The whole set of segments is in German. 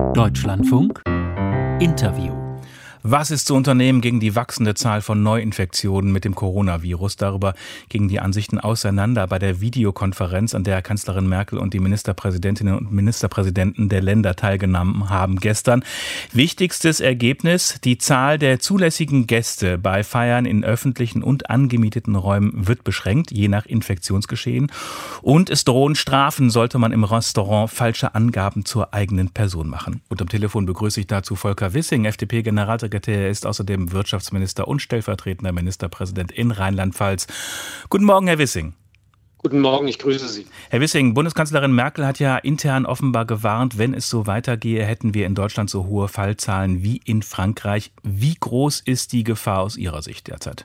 Deutschlandfunk Interview. Was ist zu unternehmen gegen die wachsende Zahl von Neuinfektionen mit dem Coronavirus? Darüber gingen die Ansichten auseinander bei der Videokonferenz, an der Kanzlerin Merkel und die Ministerpräsidentinnen und Ministerpräsidenten der Länder teilgenommen haben gestern. Wichtigstes Ergebnis: Die Zahl der zulässigen Gäste bei Feiern in öffentlichen und angemieteten Räumen wird beschränkt, je nach Infektionsgeschehen. Und es drohen Strafen, sollte man im Restaurant falsche Angaben zur eigenen Person machen. Und am Telefon begrüße ich dazu Volker Wissing, FDP-Generalsekretär. Er ist außerdem Wirtschaftsminister und stellvertretender Ministerpräsident in Rheinland-Pfalz. Guten Morgen, Herr Wissing. Guten Morgen, ich grüße Sie. Herr Wissing, Bundeskanzlerin Merkel hat ja intern offenbar gewarnt, wenn es so weitergehe, hätten wir in Deutschland so hohe Fallzahlen wie in Frankreich. Wie groß ist die Gefahr aus Ihrer Sicht derzeit?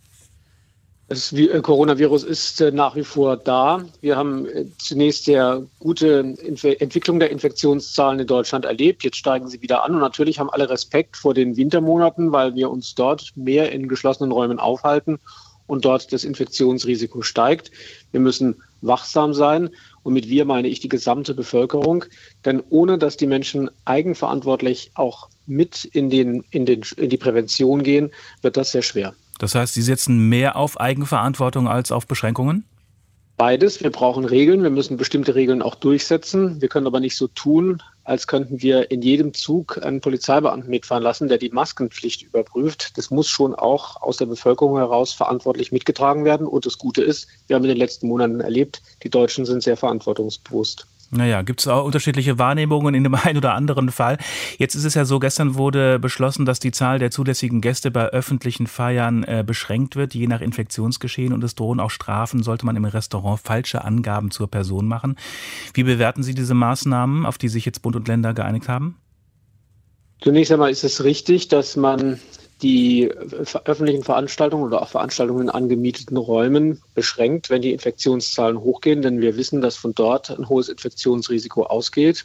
Das Coronavirus ist nach wie vor da. Wir haben zunächst sehr gute Entwicklung der Infektionszahlen in Deutschland erlebt. Jetzt steigen sie wieder an und natürlich haben alle Respekt vor den Wintermonaten, weil wir uns dort mehr in geschlossenen Räumen aufhalten und dort das Infektionsrisiko steigt. Wir müssen wachsam sein und mit wir meine ich die gesamte Bevölkerung, denn ohne dass die Menschen eigenverantwortlich auch mit in die Prävention gehen, wird das sehr schwer. Das heißt, Sie setzen mehr auf Eigenverantwortung als auf Beschränkungen? Beides. Wir brauchen Regeln. Wir müssen bestimmte Regeln auch durchsetzen. Wir können aber nicht so tun, als könnten wir in jedem Zug einen Polizeibeamten mitfahren lassen, der die Maskenpflicht überprüft. Das muss schon auch aus der Bevölkerung heraus verantwortlich mitgetragen werden. Und das Gute ist, wir haben in den letzten Monaten erlebt, die Deutschen sind sehr verantwortungsbewusst. Naja, gibt es auch unterschiedliche Wahrnehmungen in dem einen oder anderen Fall. Jetzt ist es ja so, gestern wurde beschlossen, dass die Zahl der zulässigen Gäste bei öffentlichen Feiern beschränkt wird, je nach Infektionsgeschehen. Und es drohen auch Strafen, sollte man im Restaurant falsche Angaben zur Person machen. Wie bewerten Sie diese Maßnahmen, auf die sich jetzt Bund und Länder geeinigt haben? Zunächst einmal ist es richtig, dass man die öffentlichen Veranstaltungen oder auch Veranstaltungen in angemieteten Räumen beschränkt, wenn die Infektionszahlen hochgehen. Denn wir wissen, dass von dort ein hohes Infektionsrisiko ausgeht.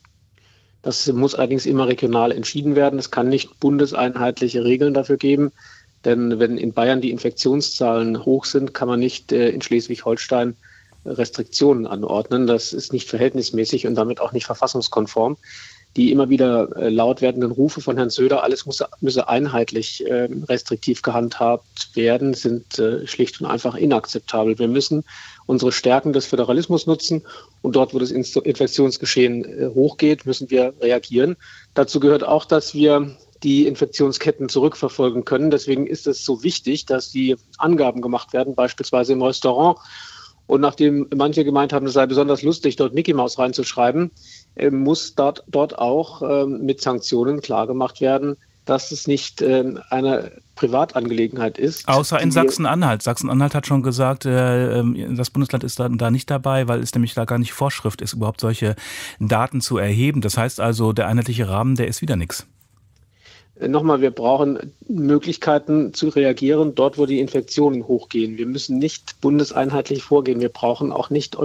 Das muss allerdings immer regional entschieden werden. Es kann nicht bundeseinheitliche Regeln dafür geben. Denn wenn in Bayern die Infektionszahlen hoch sind, kann man nicht in Schleswig-Holstein Restriktionen anordnen. Das ist nicht verhältnismäßig und damit auch nicht verfassungskonform. Die immer wieder laut werdenden Rufe von Herrn Söder, alles müsse einheitlich restriktiv gehandhabt werden, sind schlicht und einfach inakzeptabel. Wir müssen unsere Stärken des Föderalismus nutzen und dort, wo das Infektionsgeschehen hochgeht, müssen wir reagieren. Dazu gehört auch, dass wir die Infektionsketten zurückverfolgen können. Deswegen ist es so wichtig, dass die Angaben gemacht werden, beispielsweise im Restaurant. Und nachdem manche gemeint haben, es sei besonders lustig, dort Mickey Mouse reinzuschreiben, muss dort auch mit Sanktionen klargemacht werden, dass es nicht eine Privatangelegenheit ist. Außer in Sachsen-Anhalt. Sachsen-Anhalt hat schon gesagt, das Bundesland ist da nicht dabei, weil es nämlich da gar nicht Vorschrift ist, überhaupt solche Daten zu erheben. Das heißt also, der einheitliche Rahmen, der ist wieder nichts. Nochmal, wir brauchen Möglichkeiten zu reagieren, dort wo die Infektionen hochgehen. Wir müssen nicht bundeseinheitlich vorgehen. Wir brauchen auch nicht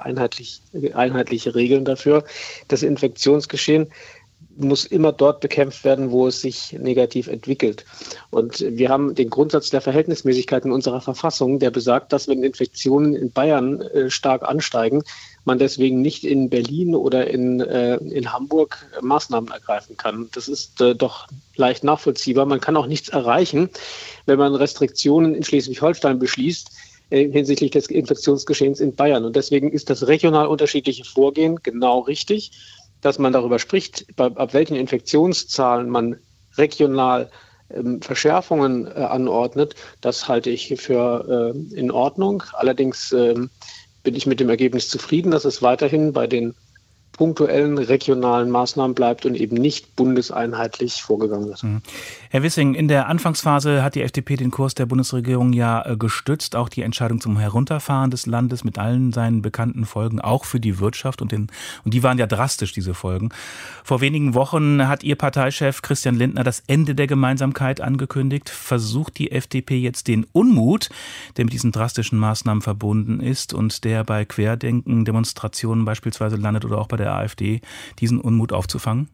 europaeinheitliche Regeln dafür. Das Infektionsgeschehen muss immer dort bekämpft werden, wo es sich negativ entwickelt. Und wir haben den Grundsatz der Verhältnismäßigkeit in unserer Verfassung, der besagt, dass wenn Infektionen in Bayern stark ansteigen, man deswegen nicht in Berlin oder in Hamburg Maßnahmen ergreifen kann. Das ist doch leicht nachvollziehbar. Man kann auch nichts erreichen, wenn man Restriktionen in Schleswig-Holstein beschließt hinsichtlich des Infektionsgeschehens in Bayern. Und deswegen ist das regional unterschiedliche Vorgehen genau richtig, dass man darüber spricht, ab welchen Infektionszahlen man regional Verschärfungen anordnet. Das halte ich für in Ordnung. Allerdings bin ich mit dem Ergebnis zufrieden, dass es weiterhin bei den punktuellen regionalen Maßnahmen bleibt und eben nicht bundeseinheitlich vorgegangen ist. Herr Wissing, in der Anfangsphase hat die FDP den Kurs der Bundesregierung ja gestützt, auch die Entscheidung zum Herunterfahren des Landes mit allen seinen bekannten Folgen, auch für die Wirtschaft und die waren ja drastisch, diese Folgen. Vor wenigen Wochen hat Ihr Parteichef Christian Lindner das Ende der Gemeinsamkeit angekündigt. Versucht die FDP jetzt den Unmut, der mit diesen drastischen Maßnahmen verbunden ist und der bei Querdenken-Demonstrationen beispielsweise landet oder auch bei der AfD, diesen Unmut aufzufangen?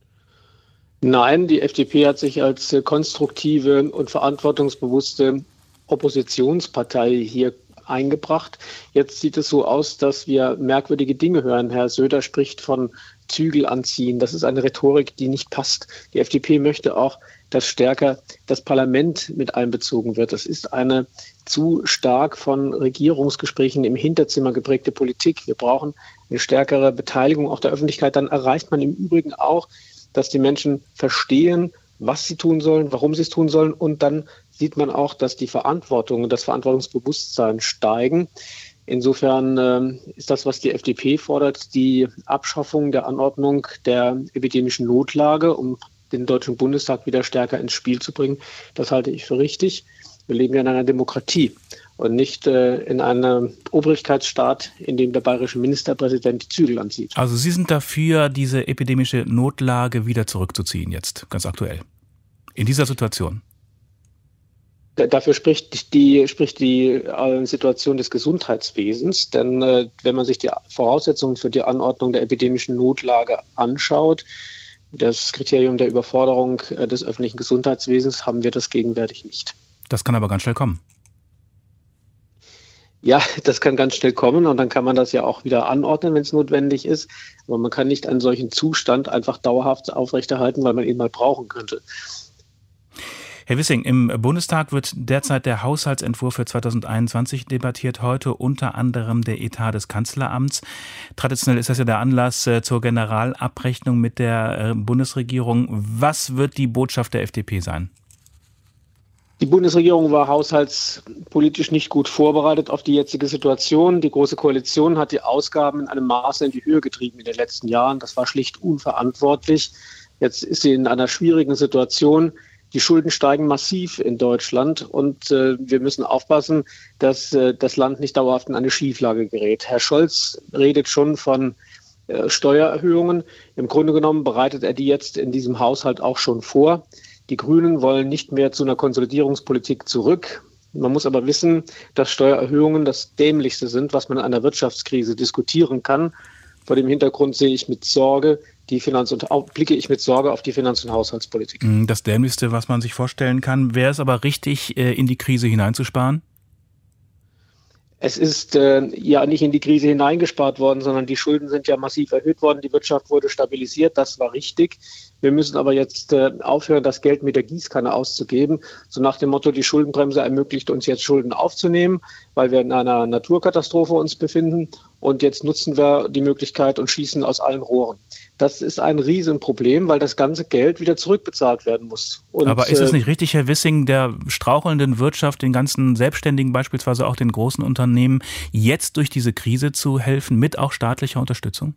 Nein, die FDP hat sich als konstruktive und verantwortungsbewusste Oppositionspartei hier eingebracht. Jetzt sieht es so aus, dass wir merkwürdige Dinge hören. Herr Söder spricht von Zügel anziehen. Das ist eine Rhetorik, die nicht passt. Die FDP möchte auch, dass stärker das Parlament mit einbezogen wird. Das ist eine zu stark von Regierungsgesprächen im Hinterzimmer geprägte Politik. Wir brauchen eine stärkere Beteiligung auch der Öffentlichkeit. Dann erreicht man im Übrigen auch, dass die Menschen verstehen, was sie tun sollen, warum sie es tun sollen. Und dann sieht man auch, dass die Verantwortung und das Verantwortungsbewusstsein steigen. Insofern ist das, was die FDP fordert, die Abschaffung der Anordnung der epidemischen Notlage, um den Deutschen Bundestag wieder stärker ins Spiel zu bringen. Das halte ich für richtig. Wir leben ja in einer Demokratie und nicht in einem Obrigkeitsstaat, in dem der bayerische Ministerpräsident die Zügel anzieht. Also Sie sind dafür, diese epidemische Notlage wieder zurückzuziehen jetzt, ganz aktuell, in dieser Situation? Dafür spricht die Situation des Gesundheitswesens, denn wenn man sich die Voraussetzungen für die Anordnung der epidemischen Notlage anschaut, das Kriterium der Überforderung des öffentlichen Gesundheitswesens, haben wir das gegenwärtig nicht. Das kann aber ganz schnell kommen. Ja, das kann ganz schnell kommen und dann kann man das ja auch wieder anordnen, wenn es notwendig ist. Aber man kann nicht einen solchen Zustand einfach dauerhaft aufrechterhalten, weil man ihn mal brauchen könnte. Herr Wissing, im Bundestag wird derzeit der Haushaltsentwurf für 2021 debattiert, heute unter anderem der Etat des Kanzleramts. Traditionell ist das ja der Anlass zur Generalabrechnung mit der Bundesregierung. Was wird die Botschaft der FDP sein? Die Bundesregierung war haushaltspolitisch nicht gut vorbereitet auf die jetzige Situation. Die Große Koalition hat die Ausgaben in einem Maße in die Höhe getrieben in den letzten Jahren. Das war schlicht unverantwortlich. Jetzt ist sie in einer schwierigen Situation. Die Schulden steigen massiv in Deutschland und wir müssen aufpassen, dass das Land nicht dauerhaft in eine Schieflage gerät. Herr Scholz redet schon von Steuererhöhungen. Im Grunde genommen bereitet er die jetzt in diesem Haushalt auch schon vor. Die Grünen wollen nicht mehr zu einer Konsolidierungspolitik zurück. Man muss aber wissen, dass Steuererhöhungen das Dämlichste sind, was man in einer Wirtschaftskrise diskutieren kann. Vor dem Hintergrund blicke ich mit Sorge auf die Finanz- und Haushaltspolitik. Das Dämlichste, was man sich vorstellen kann. Wäre es aber richtig, in die Krise hineinzusparen? Es ist ja nicht in die Krise hineingespart worden, sondern die Schulden sind ja massiv erhöht worden. Die Wirtschaft wurde stabilisiert, das war richtig. Wir müssen aber jetzt aufhören, das Geld mit der Gießkanne auszugeben. So nach dem Motto, die Schuldenbremse ermöglicht uns jetzt Schulden aufzunehmen, weil wir in einer Naturkatastrophe uns befinden. Und jetzt nutzen wir die Möglichkeit und schießen aus allen Rohren. Das ist ein Riesenproblem, weil das ganze Geld wieder zurückbezahlt werden muss. Und, aber ist es nicht richtig, Herr Wissing, der strauchelnden Wirtschaft, den ganzen Selbstständigen, beispielsweise auch den großen Unternehmen, jetzt durch diese Krise zu helfen, mit auch staatlicher Unterstützung?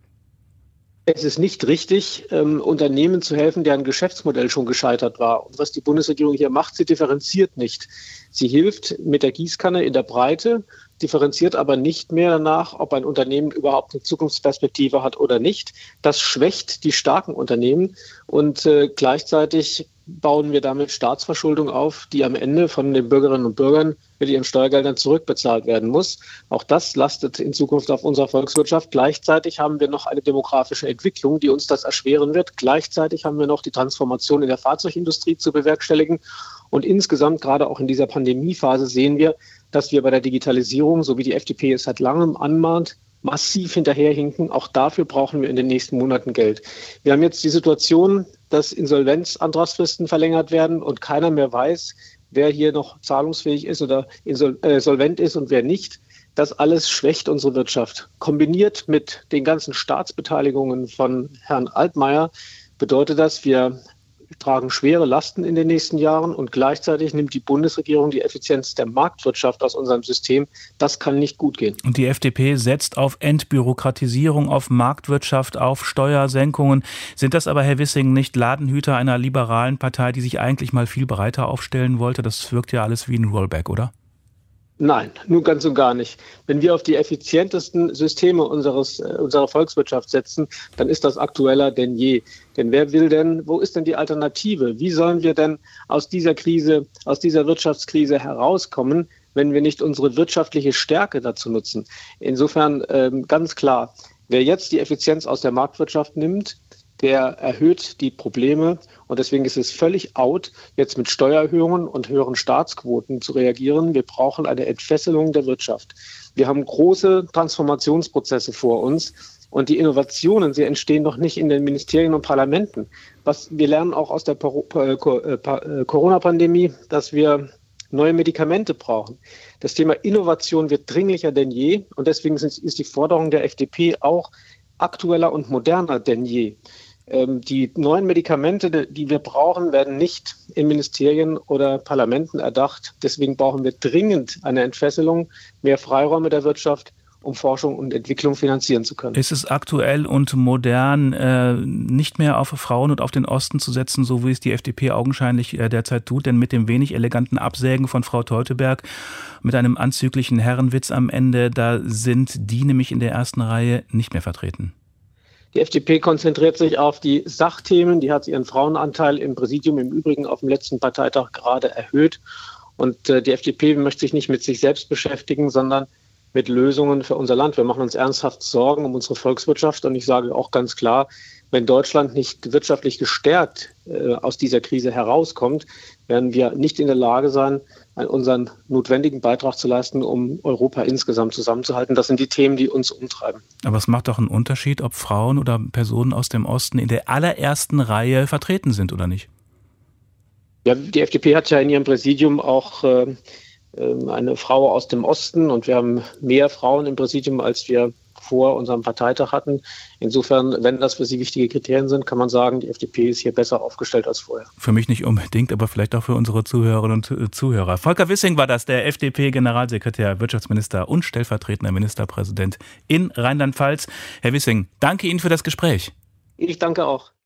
Es ist nicht richtig, Unternehmen zu helfen, deren Geschäftsmodell schon gescheitert war. Und was die Bundesregierung hier macht, sie differenziert nicht. Sie hilft mit der Gießkanne in der Breite, differenziert aber nicht mehr danach, ob ein Unternehmen überhaupt eine Zukunftsperspektive hat oder nicht. Das schwächt die starken Unternehmen und gleichzeitig bauen wir damit Staatsverschuldung auf, die am Ende von den Bürgerinnen und Bürgern mit ihren Steuergeldern zurückbezahlt werden muss. Auch das lastet in Zukunft auf unserer Volkswirtschaft. Gleichzeitig haben wir noch eine demografische Entwicklung, die uns das erschweren wird. Gleichzeitig haben wir noch die Transformation in der Fahrzeugindustrie zu bewerkstelligen. Und insgesamt, gerade auch in dieser Pandemiephase, sehen wir, dass wir bei der Digitalisierung, so wie die FDP es seit langem anmahnt, massiv hinterherhinken. Auch dafür brauchen wir in den nächsten Monaten Geld. Wir haben jetzt die Situation, dass Insolvenzantragsfristen verlängert werden und keiner mehr weiß, wer hier noch zahlungsfähig ist oder solvent ist und wer nicht. Das alles schwächt unsere Wirtschaft. Kombiniert mit den ganzen Staatsbeteiligungen von Herrn Altmaier bedeutet das, wir tragen schwere Lasten in den nächsten Jahren und gleichzeitig nimmt die Bundesregierung die Effizienz der Marktwirtschaft aus unserem System. Das kann nicht gut gehen. Und die FDP setzt auf Entbürokratisierung, auf Marktwirtschaft, auf Steuersenkungen. Sind das aber, Herr Wissing, nicht Ladenhüter einer liberalen Partei, die sich eigentlich mal viel breiter aufstellen wollte? Das wirkt ja alles wie ein Rollback, oder? Nein, nur ganz und gar nicht. Wenn wir auf die effizientesten Systeme unserer Volkswirtschaft setzen, dann ist das aktueller denn je. Denn wo ist denn die Alternative? Wie sollen wir denn aus dieser Wirtschaftskrise herauskommen, wenn wir nicht unsere wirtschaftliche Stärke dazu nutzen? Insofern ganz klar, wer jetzt die Effizienz aus der Marktwirtschaft nimmt, der erhöht die Probleme. Und deswegen ist es völlig out, jetzt mit Steuererhöhungen und höheren Staatsquoten zu reagieren. Wir brauchen eine Entfesselung der Wirtschaft. Wir haben große Transformationsprozesse vor uns. Und die Innovationen, sie entstehen noch nicht in den Ministerien und Parlamenten. Wir lernen auch aus der Corona-Pandemie, dass wir neue Medikamente brauchen. Das Thema Innovation wird dringlicher denn je. Und deswegen ist die Forderung der FDP auch aktueller und moderner denn je. Die neuen Medikamente, die wir brauchen, werden nicht in Ministerien oder Parlamenten erdacht. Deswegen brauchen wir dringend eine Entfesselung, mehr Freiräume der Wirtschaft, um Forschung und Entwicklung finanzieren zu können. Ist es aktuell und modern, nicht mehr auf Frauen und auf den Osten zu setzen, so wie es die FDP augenscheinlich derzeit tut? Denn mit dem wenig eleganten Absägen von Frau Teuteberg, mit einem anzüglichen Herrenwitz am Ende, da sind die nämlich in der ersten Reihe nicht mehr vertreten. Die FDP konzentriert sich auf die Sachthemen. Die hat ihren Frauenanteil im Präsidium im Übrigen auf dem letzten Parteitag gerade erhöht. Und die FDP möchte sich nicht mit sich selbst beschäftigen, sondern mit Lösungen für unser Land. Wir machen uns ernsthaft Sorgen um unsere Volkswirtschaft. Und ich sage auch ganz klar, wenn Deutschland nicht wirtschaftlich gestärkt aus dieser Krise herauskommt, werden wir nicht in der Lage sein, unseren notwendigen Beitrag zu leisten, um Europa insgesamt zusammenzuhalten. Das sind die Themen, die uns umtreiben. Aber es macht doch einen Unterschied, ob Frauen oder Personen aus dem Osten in der allerersten Reihe vertreten sind oder nicht? Ja, die FDP hat ja in ihrem Präsidium auch eine Frau aus dem Osten und wir haben mehr Frauen im Präsidium, als wir vor unserem Parteitag hatten. Insofern, wenn das für Sie wichtige Kriterien sind, kann man sagen, die FDP ist hier besser aufgestellt als vorher. Für mich nicht unbedingt, aber vielleicht auch für unsere Zuhörerinnen und Zuhörer. Volker Wissing war das, der FDP-Generalsekretär, Wirtschaftsminister und stellvertretender Ministerpräsident in Rheinland-Pfalz. Herr Wissing, danke Ihnen für das Gespräch. Ich danke auch.